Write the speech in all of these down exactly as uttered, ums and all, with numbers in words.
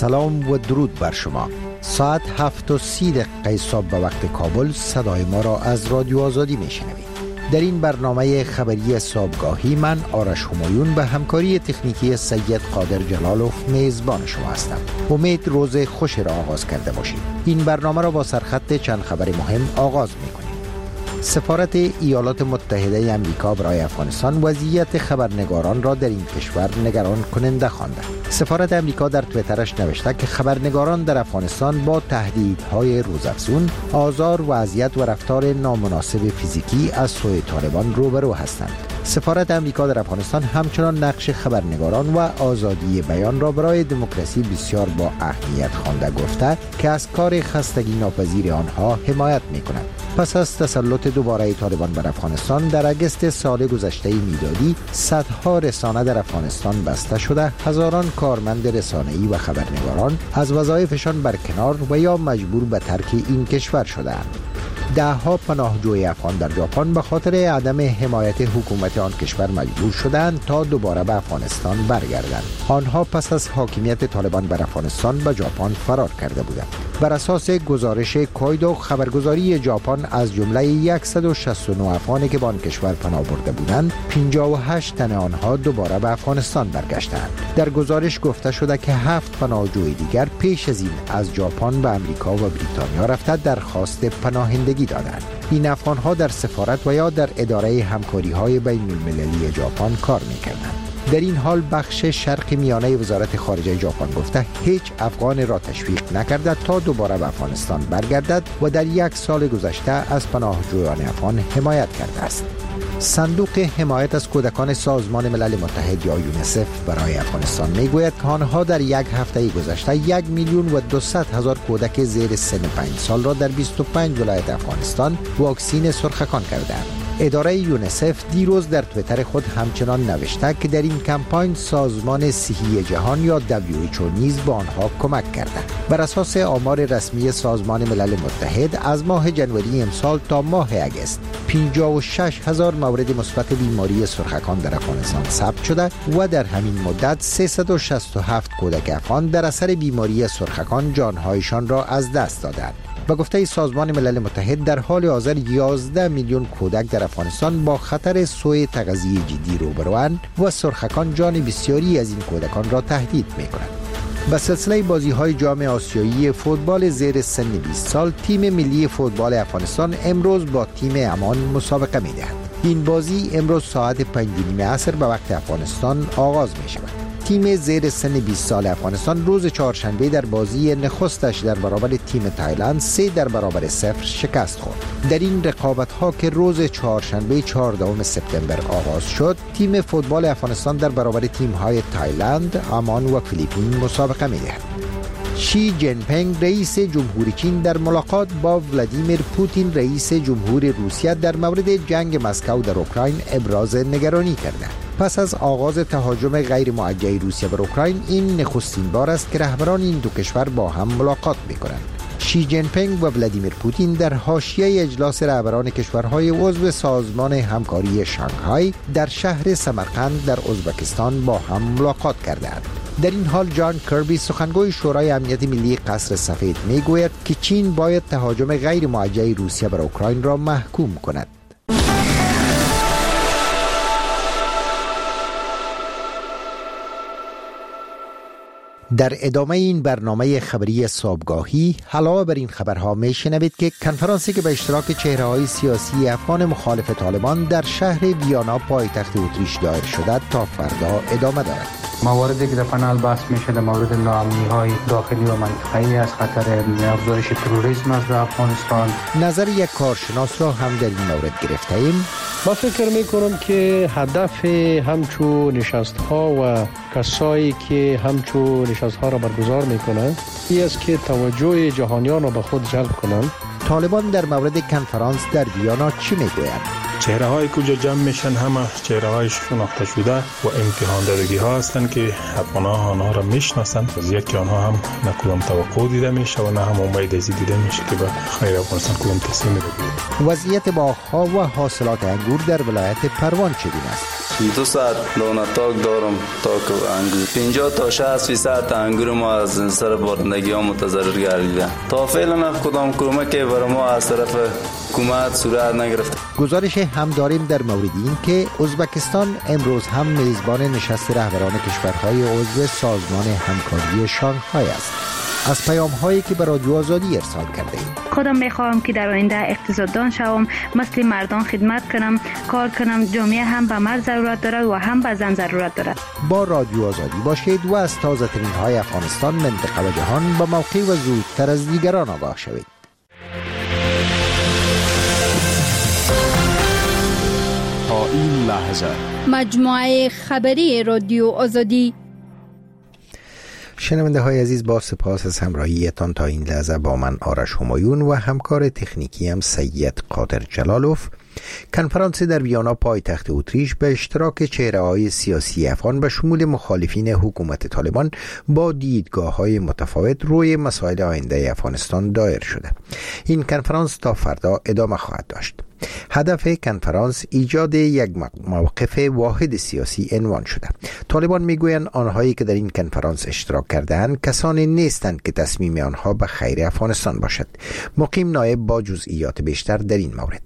سلام و درود بر شما. ساعت هفت و سی دقیقه صبح به وقت کابل صدای ما را از رادیو آزادی میشنوید. در این برنامه خبری صبحگاهی من آرش همایون به همکاری تکنیکی سید قادر جلالوف میزبان شما هستم. امید روز خوش را آغاز کرده باشید. این برنامه را با سرخط چند خبر مهم آغاز میکنیم. سفارت ایالات متحده آمریکا برای افغانستان وضعیت خبرنگاران را در این کشور نگران کننده خوانده. سفارت آمریکا در توییترش نوشته که خبرنگاران در افغانستان با تهدیدهای روزافزون، آزار و اذیت و رفتار نامناسب فیزیکی از سوی طالبان روبرو هستند. سفارت آمریکا در افغانستان همچنان نقش خبرنگاران و آزادی بیان را برای دموکراسی بسیار با اهمیت خوانده گفته که از کار خستگی ناپذیر آنها حمایت می‌کند. پس از تسلط دوباره طالبان بر افغانستان در اگست سال گذشته میلادی، صدها رسانه در افغانستان بسته شده، هزاران کارمند رسانه‌ای و خبرنگاران از وظایفشان برکنار و یا مجبور به ترک این کشور شدند. ده ها پناهجوی افغان در ژاپن به خاطر عدم حمایت حکومت آن کشور مجبور شدند تا دوباره به افغانستان برگردند. آنها پس از حاکمیت طالبان بر افغانستان به ژاپن فرار کرده بودند. بر اساس گزارش کویدو خبرگزاری ژاپن از جمله صد و شصت و نه افغانی که به آن کشور پناه برده بودند، پنجاه و هشت تن آنها دوباره به افغانستان برگشتند. در گزارش گفته شده که هفت پناهجوی دیگر پیش از این از ژاپن به آمریکا و بریتانیا رفته درخواست پناهندگی دادند. این افغان‌ها در سفارت و یا در اداره همکاری‌های بین‌المللی ژاپن کار می‌کردند. در این حال بخش شرق میانه وزارت خارجه ژاپن گفته هیچ افغان را تشویق نکرده تا دوباره به افغانستان برگردد و در یک سال گذشته از پناهجویان افغان حمایت کرده است. صندوق حمایت از کودکان سازمان ملل متحد یا یونیسف برای افغانستان میگوید که آنها در یک هفته گذشته یک میلیون و دویست هزار کودک زیر سن پنج سال را در بیست و پنج ولایت افغانستان واکسین سرخکان کردند. اداره یونیسف دیروز در توییتر خود همچنان نوشته که در این کمپاین سازمان صحی جهان یا دبلیو اچ او نیز به آنها کمک کرده. بر اساس آمار رسمی سازمان ملل متحد از ماه جنوری امسال تا ماه اگست پنجاه و شش هزار مورد مثبت بیماری سرخکان در افغانستان ثبت شده و در همین مدت سیصد و شصت و هفت کودک افغان در اثر بیماری سرخکان جانهایشان را از دست دادند. به گفته سازمان ملل متحد در حال حاضر یازده میلیون کودک در افغانستان با خطر سوء تغذیه جدی روبروند و سرخکان جان بسیاری از این کودکان را تهدید می‌کنند. به سلسله بازی‌های جام آسیایی فوتبال زیر سن بیست سال، تیم ملی فوتبال افغانستان امروز با تیم عمان مسابقه می‌دهد. این بازی امروز ساعت پنج و نیم عصر به وقت افغانستان آغاز می‌شود. تیم زیر سن بیست سال افغانستان روز چهارشنبه در بازی نخستش در برابر تیم تایلند سه در برابر صفر شکست خورد. در این رقابت‌ها که روز چهارشنبه چهاردهم سپتامبر آغاز شد، تیم فوتبال افغانستان در برابر تیم‌های تایلند، عمان و فیلیپین مسابقه می‌دهد. شی جین پینگ رئیس جمهوری چین در ملاقات با ولادیمیر پوتین رئیس جمهور روسیه در مورد جنگ مسکو در اوکراین ابراز نگرانی کرده. پس از آغاز تهاجم غیر موجه روسیه بر اوکراین، این نخستین بار است که رهبران این دو کشور با هم ملاقات می‌کنند. شی جین پینگ و ولادیمیر پوتین در حاشیه اجلاس رهبران کشورهای عضو سازمان همکاری شانگهای در شهر سمرقند در ازبکستان با هم ملاقات کردند. در این حال جان کربی سخنگوی شورای امنیت ملی قصر سفید میگوید که چین باید تهاجم غیر موجه روسیه بر اوکراین را محکوم کند. در ادامه این برنامه خبری صبحگاهی علاوه بر این خبرها میشنوید که کنفرانسی که به اشتراک چهره‌های سیاسی افغان مخالف طالبان در شهر ویانا پایتخت اتریش دایر شده تا فردا ادامه دارد. مواردی که در پنل بحث میشه در مورد ناامنی‌های داخلی و منطقه‌ای از خطر افزایش تروریسم از افغانستان. نظر یک کارشناس را هم در این مورد گرفته ایم. ما فکر میکنم که هدف همچو نشست‌ها و کسایی که همچو نشست‌ها را برگزار میکنند این است که توجه جهانیان را به خود جلب کنند. طالبان در مورد کنفرانس در ویانا چی میگویند؟ چهره های کجا جمع میشن همه چهره های شناخته شده و امتحان دادگی ها هستند که افغان ها آنها را میشناسند. از یکی آنها هم نه کدام توقع دیده میشه و نه هم امید ازی دیده میشه که به خیر افغانستان کدام تصمیم بگیرد. وضعیت باغ‌ها و حاصلات انگور در ولایت پروان چگونه است؟ دو ساعت لونتاک دارم تا که انگور پنجاه تا شصت فیصد انگور ما از سر بارندگی ها متضرر گردیده. تا فعلا کدام کمکی برای ما از طرف حکومت صورت نگرفت. گزارش هم داریم در مورد این که ازبکستان امروز هم میزبان نشست رهبران کشورهای عضو سازمان همکاری شانگهای است. از پیام هایی که به رادیو آزادی ارسال کرده ایم: خودم میخواهم که در آینده اقتصاددان شوم، مثل مردان خدمت کنم، کار کنم. جامعه هم به مرد ضرورت دارد و هم به زن ضرورت دارد. با رادیو آزادی باشید و از تازه ترین های افغانستان، منطقه و جهان به موقع و زودتر از دیگران آگاه شوید. تا این لحظه مجموعه خبری رادیو آزادی. شنونده های عزیز، با سپاس از همراهیتان تا این لحظه با من آرش همایون و همکار تکنیکی هم سید قادر جلالوف. کنفرانس در ویانا پایتخت اتریش به اشتراک چهره‌های سیاسی افغان به شمول مخالفین حکومت طالبان با دیدگاه‌های متفاوت روی مسائل آینده افغانستان دایر شده. این کنفرانس تا فردا ادامه خواهد داشت. هدف کنفرانس ایجاد یک موقف واحد سیاسی عنوان شده. طالبان میگویند آنهایی که در این کنفرانس اشتراک کرده‌اند کسانی نیستند که تصمیم آنها به خیر افغانستان باشد. مقیم نایب با جزئیات بیشتر در این مورد.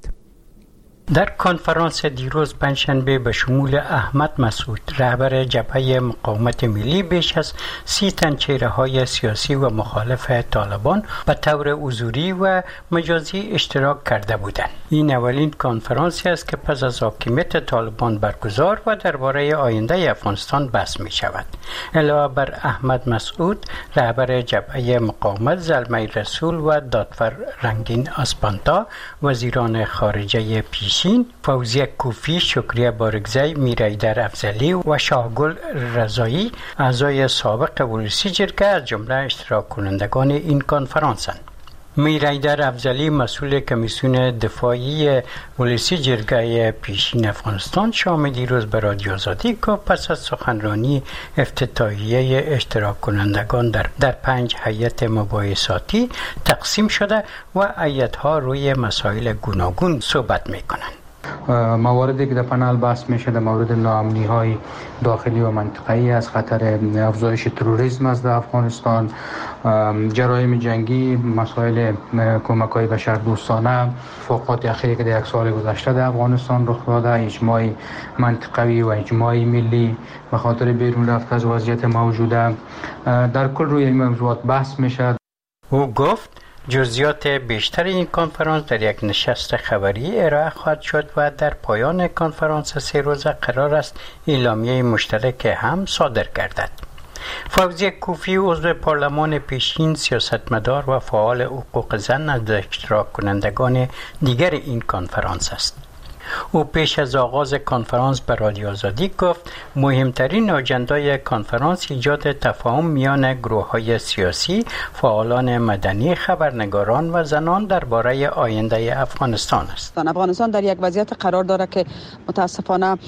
در کنفرانس دیروز پنجشنبه به شمول احمد مسعود، رهبر جبهه مقاومت ملی، بیش از سی تن چهره‌های سیاسی و مخالف طالبان به طور حضوری و مجازی اشتراک کرده بودند. این اولین کنفرانسی است که پس از حاکمیت طالبان برگزار و درباره آینده افغانستان بحث می شود. علاوه بر احمد مسعود، رهبر جبهه مقاومت زلمه رسول و دادفر رنگین اسپانتا، وزیران خارجه پیش فوزیه کوفی، شکریه بارگزی، میرایدر افضلی و شاهگل رضایی، اعضای سابق ولسی جرگه از جمله اشتراک کنندگان این کنفرانسند. میرایدر افضلی، مسئول کمیسیون دفاعی ولسی جرگه پیشین افغانستان، شام دیروز به رادیو آزادی گفت پس از سخنرانی افتتاحیه اشتراک کنندگان در در پنج هیئت مباحثاتی تقسیم شده و هیئت‌ها روی مسائل گوناگون صحبت می‌کنند. مواردی که در پنل بحث میشه در مورد ناامنی های داخلی و منطقه‌ای از خطر افزایش تروریسم از افغانستان، جرایم جنگی، مسائل کمک های بشردوستانه، فوقات اخیری که در یک سال گذشته در افغانستان رخ داده، اجماع منطقوی و اجماع ملی به خاطر بیرون رفت از وضعیت موجوده، در کل روی این موضوعات بحث میشه. او گفت جزئیات بیشتر این کنفرانس در یک نشست خبری ارائه خواهد شد و در پایان کنفرانس سه روزه قرار است اعلامیه مشترک هم صادر گردد. فوزیه کوفی، عضو پارلمان پیشین، سیاستمدار و فعال حقوق زن، از اشتراک کنندگان دیگر این کنفرانس است. او پیش از آغاز کنفرانس به رادیو آزادی گفت مهمترین آجندای کنفرانس ایجاد تفاهم میان گروه‌های سیاسی، فعالان مدنی، خبرنگاران و زنان درباره آینده افغانستان است. افغانستان در یک وضعیت قرار دارد که متاسفانه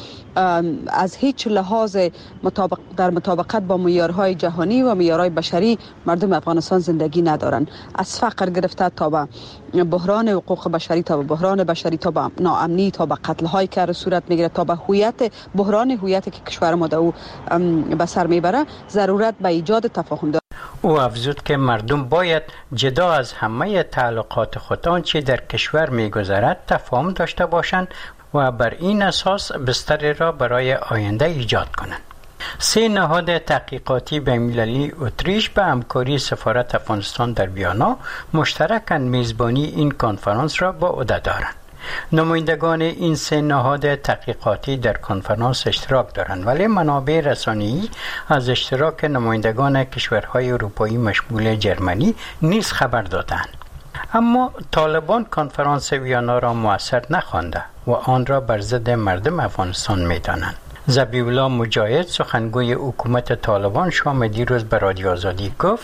از هیچ لحاظ مطابق در مطابقت با معیارهای جهانی و معیارهای بشری مردم افغانستان زندگی ندارند. از فقر گرفته تا به بحران حقوق بشری، تا به بحران بشری، تا به ناامنی، تا به قتل های که صورت میگیره، تا به هویت بحران هویتی که کشور ما در او به سر میبره، ضرورت به ایجاد تفاهم دارد. او افزود که مردم باید جدا از همه تعلقات خود آنچه در کشور میگذرد تفاهم داشته باشند و بر این اساس بستری را برای آینده ایجاد کنند. سه نهاد تحقیقاتی بین‌المللی اتریش به همکاری سفارت افغانستان در ویانا مشترکاً میزبانی این کنفرانس را به عهده دارند. نمایندگان این سه نهاد تحقیقاتی در کنفرانس اشتراک دارند، ولی منابع رسانه‌ای از اشتراک نمایندگان کشورهای اروپایی مشمول جرمنی نیز خبر دادند. اما طالبان کنفرانس ویانا را مؤثر نخوانده و آن را بر ضد مردم افغانستان می‌دانند. ذبیح الله مجاهد، سخنگوی حکومت طالبان، شام دیروز به رادیو آزادی گفت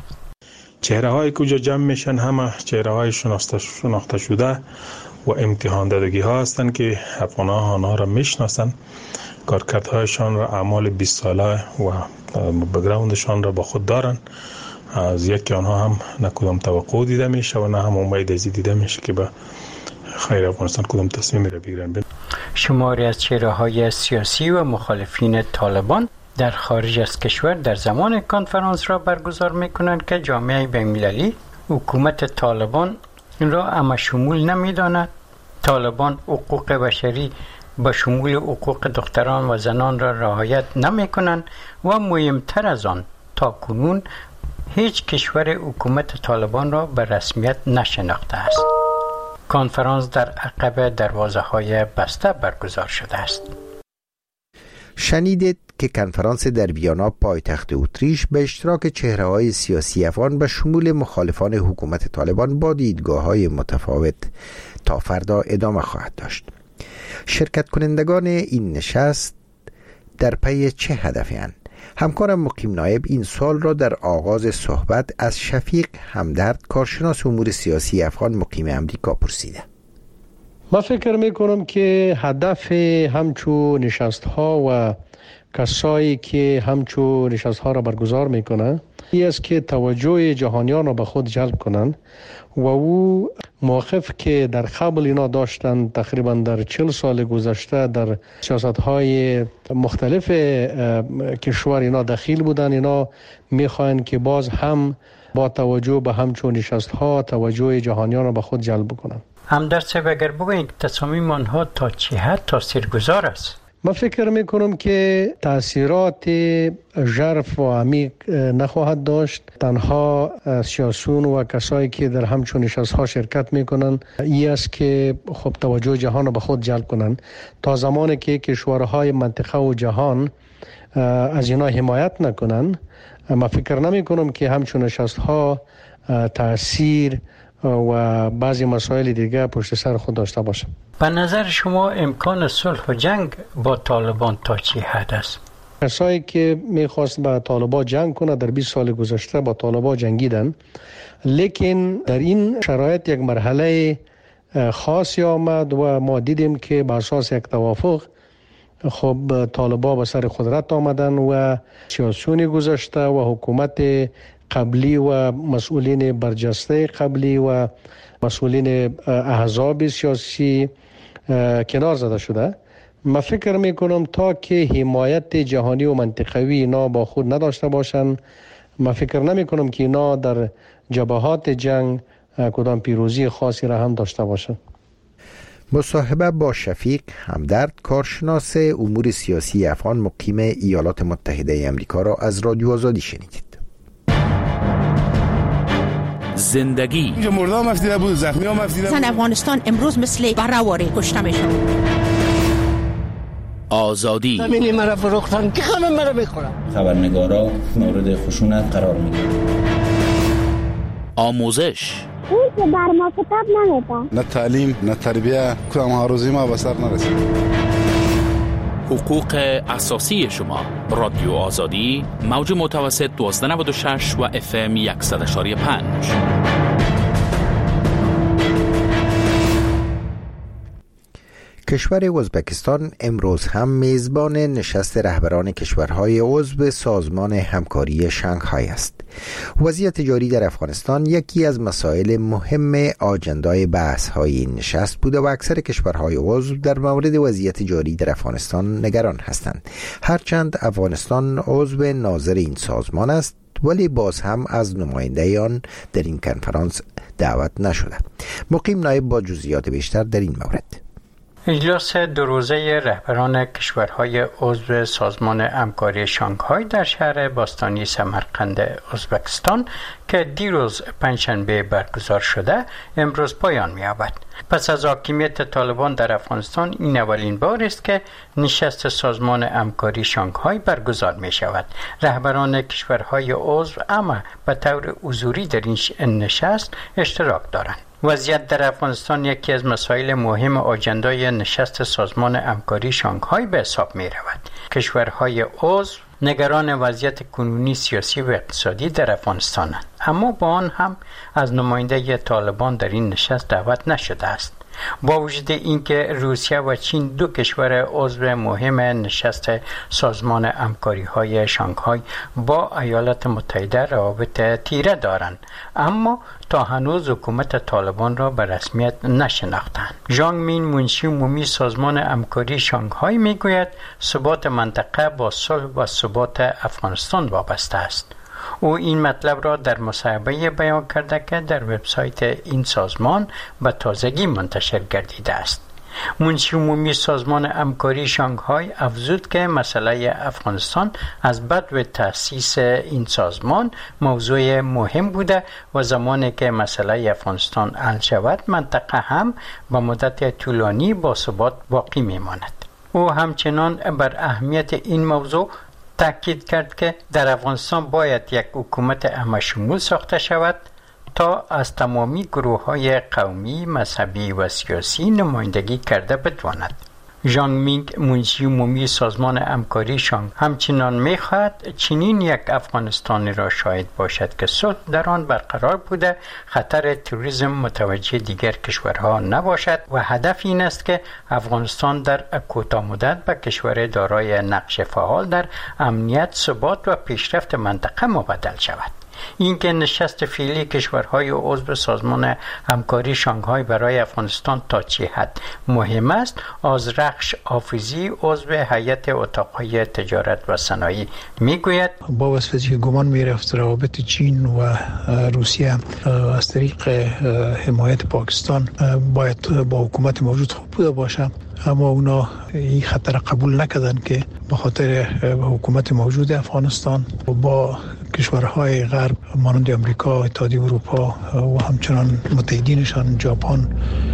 چهره های کجا جمع میشن همه چهره های شناخته شناخته شده و امتحان دادگی ها هستند که افغان ها آنها را میشناسند، کارکردهایشان را اعمال بیست ساله و بگراوندشان را با خود دارند. از یکی آنها هم نه کدام توقع دیده میشه و نه هم امید ازی دیده میشه که به خیر افغانستان کدام تصمیم را بگیرن. شماری از چهره‌های سیاسی و مخالفین طالبان در خارج از کشور در زمان کنفرانس را برگزار می‌کنند که جامعه بین‌المللی حکومت طالبان این را اما شمول نمی‌داند. طالبان حقوق بشری به شمول حقوق دختران و زنان را رعایت نمی‌کنند و مهمتر از آن تا کنون هیچ کشور حکومت طالبان را به رسمیت نشناخته است. کنفرانس در عقب دروازه‌های بسته برگزار شده است. شنیدید که کنفرانس در ویانا پایتخت اتریش به اشتراک چهره‌های سیاسی افغان به شمول مخالفان حکومت طالبان با دیدگاه‌های متفاوت تا فردا ادامه خواهد داشت. شرکت کنندگان این نشست در پی چه هدفی اند؟ همکارم مقیم نایب این سال را در آغاز صحبت از شفیق همدرد کارشناس امور سیاسی افغان مقیم امریکا پرسیده. من فکر میکنم که هدف همچو نشست ها و کسایی که همچو نشست ها را برگزار میکنن این است که توجه جهانیان را به خود جلب کنند و او موقف که در قبل اینا داشتن تقریبا در چهل سال گذشته در سیاست های مختلف کشور اینا دخیل بودن، اینا میخواین که باز هم با توجه به همچون نشست ها توجه جهانیان را به خود جلب کنند. همدرد صاحب اگر بگویید تصامیم آنها تا چه حد تاثیرگذار است؟ من فکر میکنم که تاثیرات ژرف و عمیق نخواهد داشت. تنها سیاسیون و کسایی که در همچون نشست‌ها شرکت میکنن این است که خب توجه جهان را به خود جلب کنن تا زمانی که کشورهای منطقه و جهان از اینا حمایت نکنن. من فکر نمیکنم که همچون نشست‌ها تاثیر و بعضی مسائل دیگه پشت سر خود داشته باشه. به نظر شما امکان صلح و جنگ با طالبان تا چه حد است؟ کسایی که میخواست با طالبان جنگ کنه در بیست سال گذشته با طالبان جنگیدن، لیکن در این شرایط یک مرحله خاصی آمد و ما دیدیم که بر اساس یک توافق خب طالبان به سر قدرت آمدن و سیاسیون گذشته و حکومت قبلی و مسئولین برجسته قبلی و مسئولین احزاب سیاسی کنار زده شده. من فکر میکنم تا که حمایت جهانی و منطقوی اینا با خود نداشته باشن، من فکر نمیکنم که اینا در جبهات جنگ کدام پیروزی خاصی را هم داشته باشن. مصاحبه با شفیق همدرد کارشناس امور سیاسی افغان مقیم ایالات متحده آمریکا را از رادیو آزادی شنیدید. زندگی اینجا مرده هم افتیده بود، زخمی هم افتیده بود. زن افغانستان امروز مثل برهواری کشته میشن. آزادی همینی مرا فروختن که همه مرا بخورن. خبرنگارا مورد خشونت قرار میگیرن. آموزش اون که بر ما کتاب نمیدن. نه تعلیم نه تربیه، کدام هاروزی ما به سر نرسید. حقوق اساسی شما. رادیو آزادی موج متوسط دوازده نود و شش و اف ام صد و پنج. کشور ازبکستان امروز هم میزبان نشست رهبران کشورهای عضو سازمان همکاری شانگهای است. وضعیت جاری در افغانستان یکی از مسائل مهم آجندای بحث‌های این نشست بوده و اکثر کشورهای عضو در مورد وضعیت جاری در افغانستان نگران هستند. هرچند افغانستان عضو ناظر این سازمان است، ولی باز هم از نماینده آن در این کنفرانس دعوت نشده. مقیم نایب با جزئیات بیشتر در این مورد. اجلاس دو روزه رهبران کشورهای عضو سازمان همکاری شانگهای در شهر باستانی سمرقند ازبکستان که دیروز پنجشنبه برگزار شده امروز پایان می‌یابد. پس از حاکمیت طالبان در افغانستان این اولین بار است که نشست سازمان همکاری شانگهای برگزار می‌شود. رهبران کشورهای عضو اما به طور حضوری در این نشست اشتراک دارند. وضعیت در افغانستان یکی از مسائل مهم آجندای نشست سازمان همکاری شانگهای به حساب می رود. کشورهای عضو نگران وضعیت کنونی سیاسی و اقتصادی در افغانستانند. اما با آن هم از نماینده طالبان در این نشست دعوت نشده است. با وجود اینکه روسیه و چین دو کشور عضو مهم نشست سازمان همکاری های شانگهای با ایالات متحده روابط تیره دارند، اما تا هنوز حکومت طالبان را به رسمیت نشناختند. ژانگ مین، منشی عمومی سازمان همکاری شانگهای، میگوید ثبات منطقه با صلح و ثبات افغانستان وابسته است. او این مطلب را در مصاحبه بیان کرده که در وبسایت این سازمان به تازگی منتشر گردیده است. منشی عمومی سازمان همکاری شانگهای افزود که مسئله افغانستان از بدو تأسیس این سازمان موضوع مهم بوده و زمانی که مسئله افغانستان حل شود منطقه هم به مدت طولانی با ثبات باقی میماند. او همچنان بر اهمیت این موضوع تأکید کرد که در افغانستان باید یک حکومت همه‌شمول ساخته شود تا از تمامی گروه‌های قومی، مذهبی و سیاسی نمایندگی کرده بتواند. ژانگ مینگ، منشی عمومی سازمان همکاری شانگ، همچنان می‌خواهد چنین یک افغانستانی را شاهد باشد که صلح در آن برقرار بوده، خطر تروریسم متوجه دیگر کشورها نباشد و هدف این است که افغانستان در کوتاه مدت به کشور دارای نقش فعال در امنیت، ثبات و پیشرفت منطقه مبدل شود. اینکه نشست فعلی کشورهای عضو سازمان همکاری شانگهای برای افغانستان تا چه حد مهم است، آذرخش حافظی، عضو هیئت اتاقهای تجارت و صنایع، میگوید با واسطه که گمان میرفت روابط چین و روسیه از طریق حمایت پاکستان باید با حکومت موجود خوب بوده باشه، اما اونا این خطر قبول نکردن که به خاطر حکومت موجود افغانستان و با کشورهای غرب مانند آمریکا، اتحادیه اروپا و همچنان متحدینشان ژاپن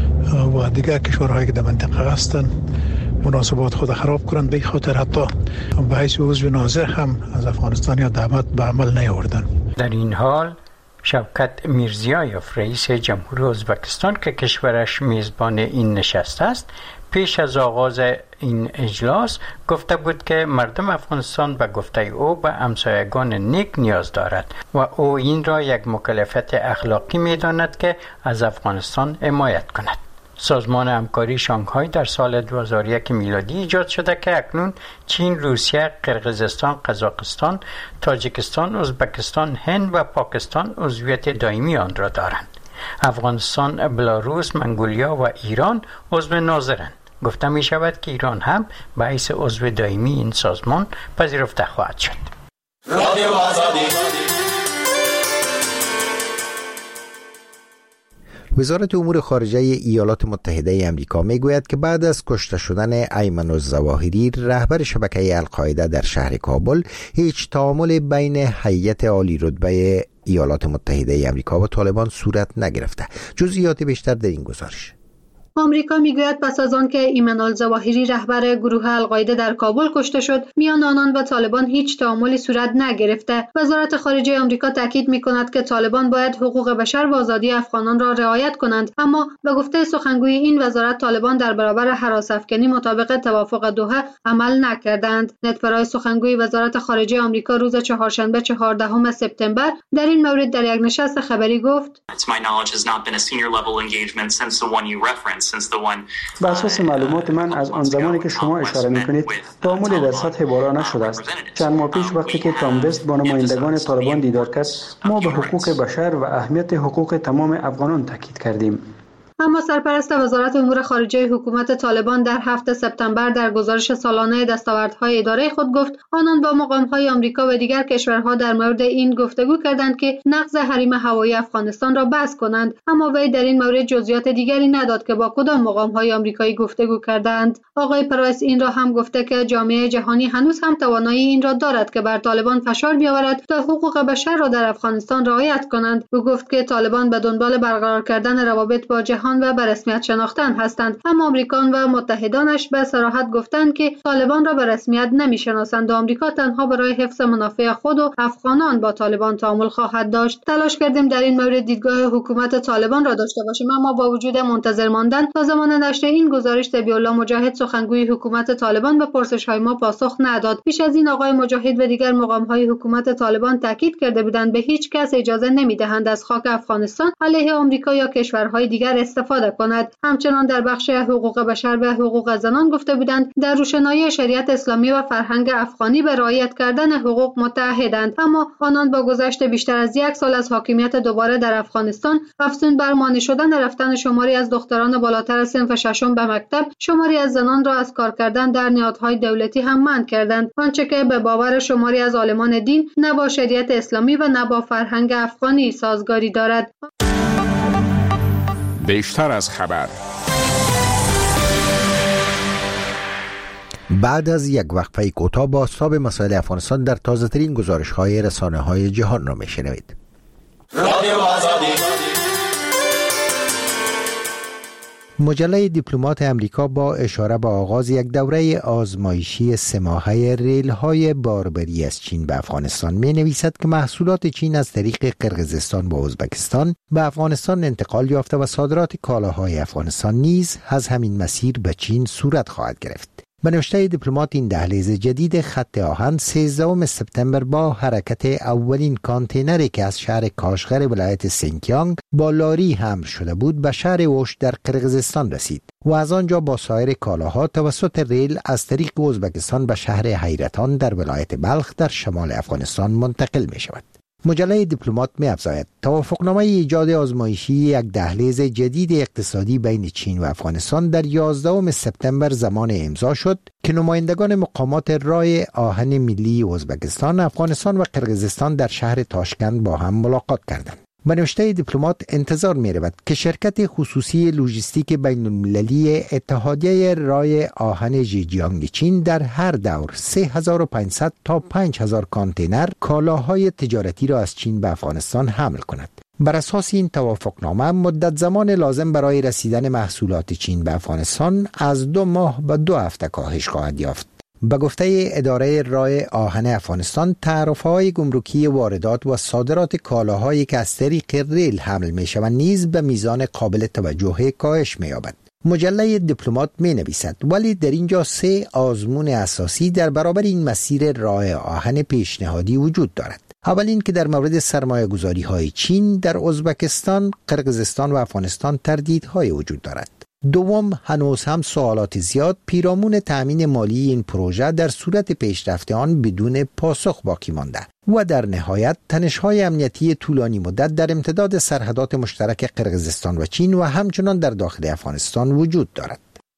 و دیگر کشورهایی که در منطقه هستند مناسبات خود خراب کنند. به خاطر حتی به حیث عضو ناظر هم از افغانستان یا دعوت به عمل نیاوردن. در این حال شوکت میرزیایوف، رئیس جمهوری ازبکستان که کشورش میزبان این نشست است، پیش از آغاز این اجلاس گفته بود که مردم افغانستان به گفته او به همسایگان نیک نیاز دارد و او این را یک مکلفیت اخلاقی می‌داند که از افغانستان حمایت کند. سازمان همکاری شانگهای در سال دو هزار و یک میلادی ایجاد شده که اکنون چین، روسیه، قرقیزستان، قزاقستان، تاجیکستان، ازبکستان، هند و پاکستان عضویت دائمی آن را دارند. افغانستان، بلاروس، منگولیا و ایران عضو ناظرند. گفته می شود که ایران هم به حیث عضو دائمی این سازمان پذیرفته خواهد شد. رادیو آزادی. وزارت امور خارجه ایالات متحده آمریکا میگوید که بعد از کشته شدن ایمن الظواهری رهبر شبکه القاعده در شهر کابل، هیچ تعامل بین هیئت عالی رتبه ایالات متحده آمریکا و طالبان صورت نگرفته. جزئیات بیشتر در این گزارش. آمریکا میگوید پس از آن که ایمن الظواهری رهبر گروه القاعده در کابل کشته شد، میان آنان و طالبان هیچ تعاملی صورت نگرفته. وزارت خارجه آمریکا تاکید میکند که طالبان باید حقوق بشر و آزادی افغانان را رعایت کنند، اما به گفته سخنگوی این وزارت، طالبان در برابر هراس‌افکنی مطابق توافق دوحه عمل نکردند. نت پرایس، سخنگوی وزارت خارجه آمریکا، روز چهارشنبه چهاردهم سپتامبر در این مورد در یک نشست خبری گفت: به اساس معلومات من از آن زمانی که شما اشاره میکنید تعاملی در سطح بالا نشده است. چند ماه پیش وقتی که تام وست با نمایندگان طالبان دیدار کرد، ما به حقوق بشر و اهمیت حقوق تمام افغانان تاکید کردیم. اما سرپرست وزارت امور خارجه حکومت طالبان در هفتم سپتامبر در گزارش سالانه دستاوردهای اداره خود گفت آنان با مقام‌های آمریکا و دیگر کشورها در مورد این گفتگو کردند که نقض حریم هوایی افغانستان را بس کنند، اما وی در این مورد جزئیات دیگری نداد که با کدام مقام‌های آمریکایی گفتگو کردند. آقای پرایس این را هم گفته که جامعه جهانی هنوز هم توانایی این را دارد که بر طالبان فشار بیاورد تا حقوق بشر را در افغانستان رعایت کنند. او گفت که طالبان به دنبال برقرار کردن روابط با جهان جهان و به رسمیت شناختن هستند. اما آمریکان و متحدانش به صراحت گفتند که طالبان را به رسمیت نمی‌شناسند و آمریکا تنها برای حفظ منافع خود و افغانان با طالبان تعامل خواهد داشت. تلاش کردیم در این مورد دیدگاه حکومت طالبان را داشته باشیم، اما با وجود منتظر ماندن تا زمان نشر این گزارش، طبیع الله مجاهد سخنگوی حکومت طالبان به پرسش‌های ما پاسخ نداد. پیش از این آقای مجاهد و دیگر مقام‌های حکومت طالبان تاکید کرده بودند به هیچ کس اجازه نمی‌دهند از خاک افغانستان علیه آمریکا یا کشورهای دیگر استفاده کند. همچنان در بخش حقوق بشر و حقوق زنان گفته بودند در روشنایی شریعت اسلامی و فرهنگ افغانی به رعایت کردن حقوق متعهدند، اما آنان با گذشت بیشتر از یک سال از حاکمیت دوباره در افغانستان، افزون بر مانع شدن رفتن شماری از دختران بالاتر صنف ششم به مکتب، شماری از زنان را از کار کردن در نهادهای دولتی هم منع کردند، آنچه که به باور شماری از عالمان دین نه با شریعت اسلامی و نه با فرهنگ افغانی سازگاری دارد. بیشتر از خبر. بعد از یک وقفه کوتاه بازتاب مسائل افغانستان در تازه‌ترین گزارش‌های رسانه‌های جهان را می‌شنوید. رادیو آزادی. مجله دیپلمات امریکا با اشاره به آغاز یک دوره آزمایشی سه ماهه ریل‌های باربری از چین به افغانستان می‌نویسد که محصولات چین از طریق قرقیزستان و ازبکستان به افغانستان انتقال یافته و صادرات کالاهای افغانستان نیز از همین مسیر به چین صورت خواهد گرفت. به نوشته دیپلمات، این دهلیز جدید خط آهن سیزدهم سپتامبر با حرکت اولین کانتینری که از شهر کاشغر ولایت سینکیانگ با لاری حمل شده بود به شهر اوش در قرقیزستان رسید و از آنجا با سایر کالاها توسط ریل از طریق ازبکستان به شهر حیرتان در ولایت بلخ در شمال افغانستان منتقل می شود. مجله دیپلمات می افزاید توافقنامه ایجاد آزمایشی یک دهلیز جدید اقتصادی بین چین و افغانستان در یازدهم سپتامبر زمان امضا شد که نمایندگان مقامات راه آهن ملی ازبکستان، افغانستان و قرقیزستان در شهر تاشکند با هم ملاقات کردند. به نوشته دیپلمات انتظار می رود که شرکت خصوصی لوجستیک بین المللی اتحادیه راه آهن ژیجیانگ چین در هر دور سه هزار و پانصد تا پنج هزار کانتینر کالاهای تجارتی را از چین به افغانستان حمل کند. بر اساس این توافقنامه مدت زمان لازم برای رسیدن محصولات چین به افغانستان از دو ماه به دو هفته کاهش خواهد یافت. به گفته اداره راه آهن افغانستان، تعرفه‌های گمرکی واردات و صادرات کالاهایی که از طریق ریل حمل می‌شوند نیز به میزان قابل توجه کاهش می‌یابد. مجله دیپلمات می‌نویسد ولی در اینجا سه آزمون اساسی در برابر این مسیر راه آهن پیشنهادی وجود دارد. اول این که در مورد سرمایه‌گذاری‌های چین در ازبکستان، قرقیزستان و افغانستان تردیدهای وجود دارد. دوم، هنوز هم سوالات زیاد پیرامون تأمین مالی این پروژه در صورت پیشرفت آن بدون پاسخ باقی مانده و در نهایت تنش‌های امنیتی طولانی مدت در امتداد سرحدات مشترک قرقیزستان و چین و همچنان در داخل افغانستان وجود دارد.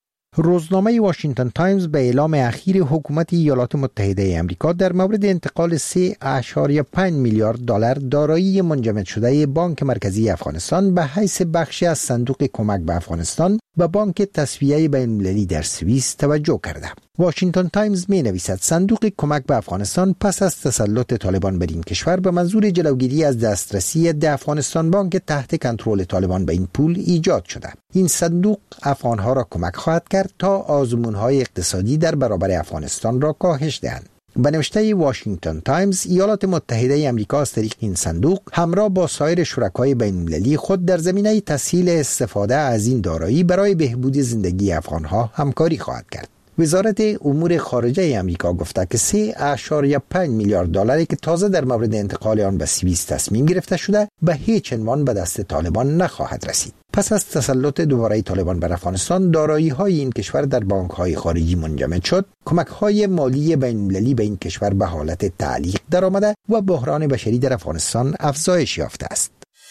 روزنامه واشنگتن تایمز به اعلام اخیر حکومت ایالات متحده آمریکا در مورد انتقال سه اشاریه پنج میلیارد دلار دارایی منجمد شده بانک مرکزی افغانستان به حیث بخشی از صندوق کمک به افغانستان به بانک تسویه بین‌المللی در سوئیس توجه کرده. واشنگتن تایمز می نویسد صندوق کمک به افغانستان پس از تسلط طالبان بر این کشور به منظور جلوگیری از دسترسی ده افغانستان بانک تحت کنترل طالبان به این پول ایجاد شده. این صندوق افغانها را کمک خواهد کرد تا آزمون‌های اقتصادی در برابر افغانستان را کاهش دهند. به نوشته واشنگتن تایمز، ایالات متحده آمریکا از طریق این صندوق همراه با سایر شرکای بین‌المللی خود در زمینه تسهیل استفاده از این دارایی برای بهبود زندگی افغانها همکاری خواهد کرد. وزارت امور خارجه آمریکا گفته که سه اشاریه پنج میلیارد دلاری که تازه در مورد انتقال آن به سوئیس تصمیم گرفته شده به هیچ عنوان به دست طالبان نخواهد رسید. پس از تسلط دوباره طالبان بر افغانستان، دارایی‌های این کشور در بانک‌های خارجی منجمد شد، کمک‌های مالی بین‌المللی به این کشور به حالت تعلیق درآمده و بحران بشری در افغانستان افزایش یافته است.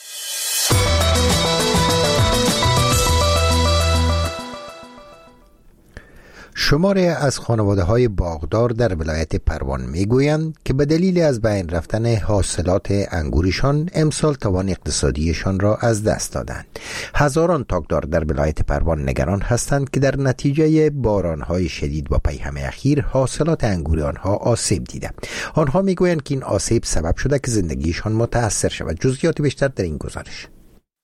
شماری از خانواده‌های باغدار در ولایت پروان میگویند که به دلیل از بین رفتن حاصلات انگورشان امسال توان اقتصادیشان را از دست دادند. هزاران تاکدار در ولایت پروان نگران هستند که در نتیجه باران‌های شدید و پیهم اخیر حاصلات انگور آنها آسیب دیده. آنها میگویند که این آسیب سبب شده که زندگیشان متاثر شود. جزئیات بیشتر در این گزارش.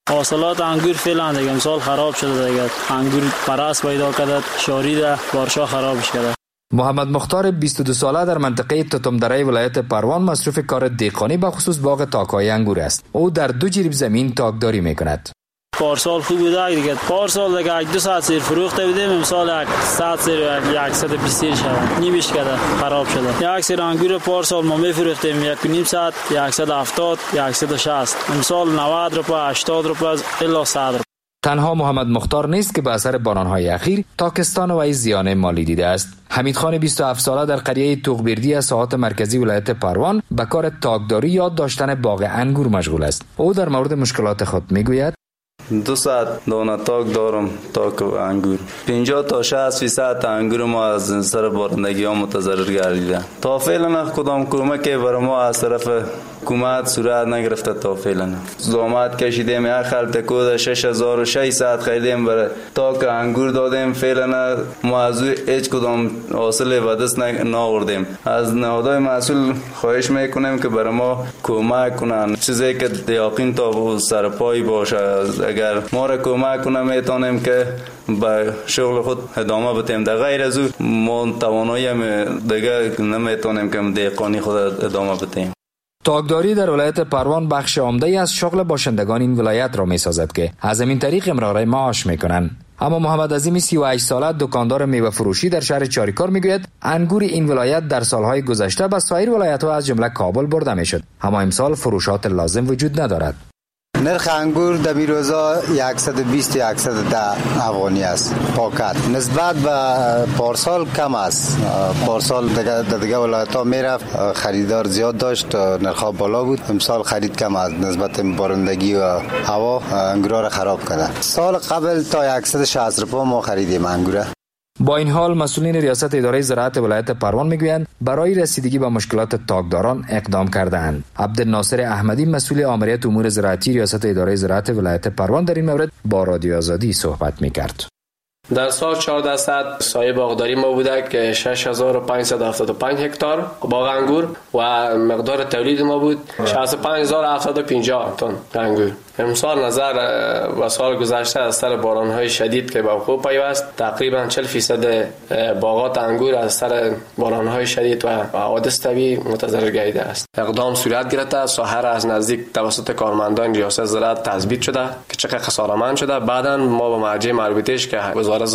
حاصلات انگور فعلا دیگه امسال خراب شده دیگه. انگور پرست پیدا کرده، شاریده، بارشا خرابش کرده. محمد مختار بیست و دو ساله در منطقه تتمدره ولایت پروان مصروف کار دهقانی به خصوص باغ تاک‌های انگور است. او در دو جریب زمین تاکداری میکند. پارسال خوب بوده دیگه. پارسال دیگه دو ساعت سیر فروخته بودیم، امسال یک صد سیر و صد و بیست سیر شده. نیمش کرده، خراب شده. یک سیر انگور پارسال ما میفروختیم یک و نیم صد، صد و هفتاد، صد و شصت. امسال نود روپیه، هشتاد روپیه الا صد روپیه. تنها محمد مختار نیست که به اثر باران‌های اخیر تاکستان و زیان مالی دیده است. حمید خان بیست و هفت ساله در قریه توغبردی از ساحات مرکزی ولایت پروان به کار تاکداری یا داشتن باغ انگور مشغول است. او در مورد مشکلات خود میگوید: دو ساعت دانه تاک دارم، تاک انگور. پنجاه تا شصت فیصد انگور ما از سر بارندگی ها متضرر گردیده. تا فعلا کدام کمکی برای ما از طرف حکومت صورت نگرفته. تا فعلا زحمت کشیدیم، یک خلط کود شش هزار و ششصد خریدیم برای تاک انگور دادیم. فعلا ما از هیچ کدام حاصل به دست نآوردیم. از نهادهای مسئول خواهش میکنیم که برای ما کمک کنن، چیزی که یقین تا سر پای باشه. اگر ما را کمک کنه میتونیم که به شغل خود ادامه بدیم. در غیر از او ما توانایی دیگه نمیتونیم که دهقانی خود ادامه بدیم. تاکداری در ولایت پروان بخش عمده‌ای از شغل باشندگان این ولایت را می‌سازد که از این طریق امرار معاش می‌کنند. اما محمد عظیم سی و هشت ساله دکاندار میوه فروشی در شهر چاریکار میگوید انگور این ولایت در سالهای گذشته به سایر ولایت‌ها از جمله کابل برده میشد، اما امسال فروشات لازم وجود ندارد. نرخ انگور در بیروزا صد و بیست تا صد و ده افغانی است پاکت. نسبت به پارسال کم است. پارسال دیگه دیگه ولایت ها میرفت، خریدار زیاد داشت، نرخ بالا بود. امسال خرید کم است نسبت بارندگی و هوا انگور را خراب کرده. سال قبل تا صد و شصت روپیه ما خریدیم انگور. با این حال مسئولین ریاست اداره زراعت ولایت پروان میگویند برای رسیدگی به مشکلات تاکداران اقدام کرده‌اند. عبدالناصر احمدی مسئول آمریت امور زراعتی ریاست اداره زراعت ولایت پروان در این مورد با رادیو آزادی صحبت میکرد. در سال چهارصد سایه باغداری ما بوده که شش هزار و پانصد و هفتاد و پنج هکتار باغ انگور و مقدار تولید ما بود شصت و پنج هزار و هفتصد و پنجاه تن انگور. امسال نظر و سال گذشته از سر باران‌های شدید که به وقوع پیوست تقریبا چهل فیصد باغات انگور از سر باران‌های شدید و حوادث طبیعی متضرر گردیده است. اقدام صورت گرفته، ساحه از نزدیک توسط کارمندان ریاست زراعت تثبیت شده که چقدر خسارتمند شده. بعداً ما با مرجع مربوطه‌اش که وزارت